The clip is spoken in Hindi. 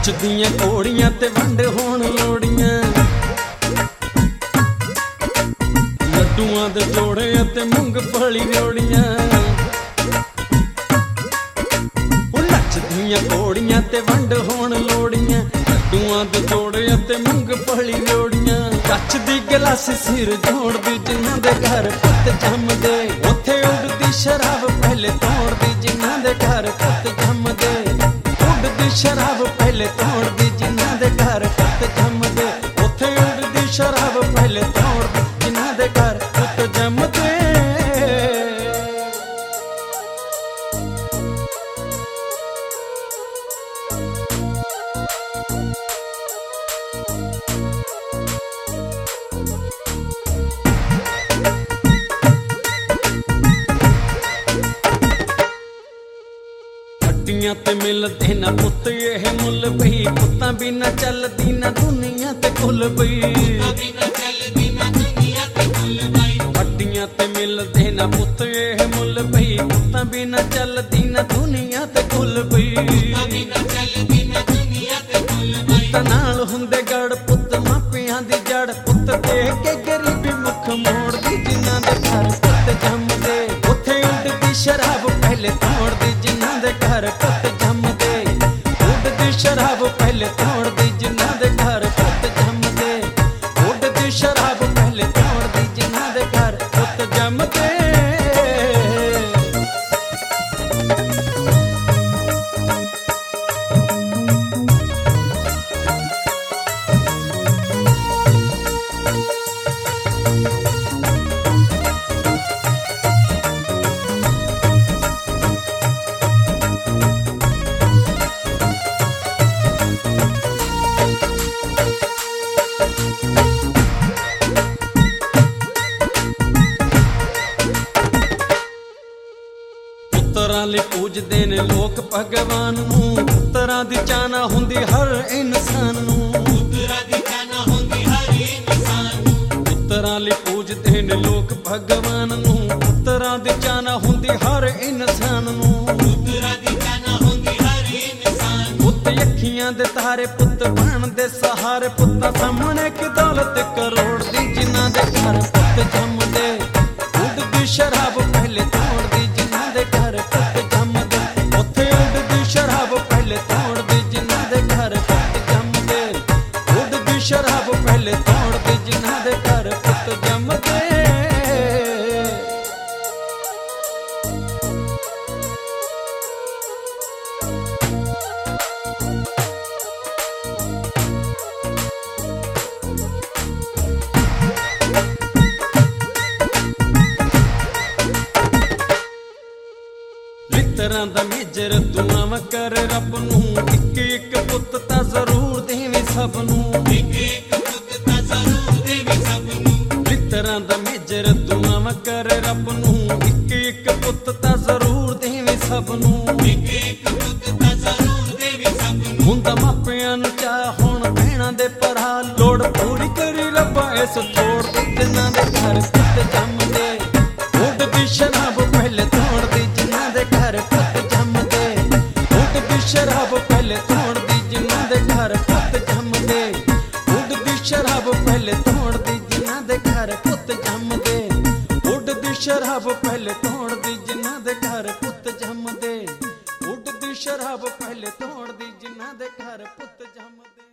नचदियां घोड़ियां ते वंड होण लोड़ियां, लड्डूआं दे जोड़े ते मूंगफली रियोड़ियां। नचदियां घोड़ियां ते वंड होण लोड़ियां, लड्डूआं दे जोड़े ते मूंगफली रियोड़ियां। कच दी गलासी सिर जोड़दी जिन्हां दे घर पुत्त जमदे, उत्थे उड़दी शराब पहले तोड़दी जिन्हां दे घर पुत्त जमदे। उड़दी शराब पहले तोड़दी जिन्हां दे घर पुत्त जमदे, उत्थे उड़दी शराब पहले तोड़दी जिन्हां दे घर पुत्त जमदे। हड्डियां ते मिलदे ना पुत्त एह मुल बई, पुत्तां बिना चलदी ना दुनिया ते कुल बई। हड्डियां ते मिलदे ना पुत्त एह मुल बई, पुत्तां बिना चलदी ना दुनिया ते कुल बई। पुत्त नाल हुंदे गड़ पुत्त मापियां दी जड़, पुत्त देख के गरीबी मुख मोड़दी जिन्हां दे घर पुत्त जमदे। उत्थे उड़दी शराब पहले तोड़दी जिन्हां दे घर पुत्त जमदे, उड़दी शराब पहले तोड़दी जिन्हां दे घर पुत्त जमदे, उड़दी शराब पहले तोड़दी जिन्हां दे घर पुत्त जमदे। पुत्तरां लई पूजदे ने लोक भगवान नूं, पुत्तरां दी चाहना हुंदी हर इंसान नूं। पुत्तरां लई पूजदे ने लोक भगवान नूं, पुत्तरां दी चाहना हुंदी हर इंसान नूं। पुत्त अखियां दे तारे पुत्त बनदे सहारे, पुत्तां सामणे की दौलत करोड़ दी जिन्हां दे घर पुत्त जमदे। उड़दी शराब पहले तोड़दी जिन्हां दे घर पुत्त जमदे, उत्थे उड़दी शराब पहले तोड़दी जिन्हां दे घर पुत्त जमदे, उड़दी शराब पहले तोड़दी जिन्हां दे घर पुत्त जमदे। लित्तरां दा मेजर दुआवां कर रब नूं, इक इक पुत्त तां जरूर देवे सब नूं। लित्तरां दा मेजर दुआवां कर रब नूं, इक इक पुत्त तां जरूर देवे सब नूं। हुंदा मापियां नूं चाह हुण भैणां दे भरा, लोड़ पूरी करी रब्बा इस छोड़ दे जिन्हां दे घर पुत्त जमदे। उड़दी शराब पहले तोड़दी जिन्हां दे घर पुत्त जमदे, उड़दी शराब पहले तोड़दी जिन्हां दे घर पुत्त जमदे, उड़दी शराब पहले तोड़दी जिन्हां दे घर पुत्त जमदे, उड़दी शराब पहले तोड़दी जिन्हां दे घर पुत्त जमदे, उड़दी शराब पहले तोड़दी जिन्हां दे घर पुत्त जमदे।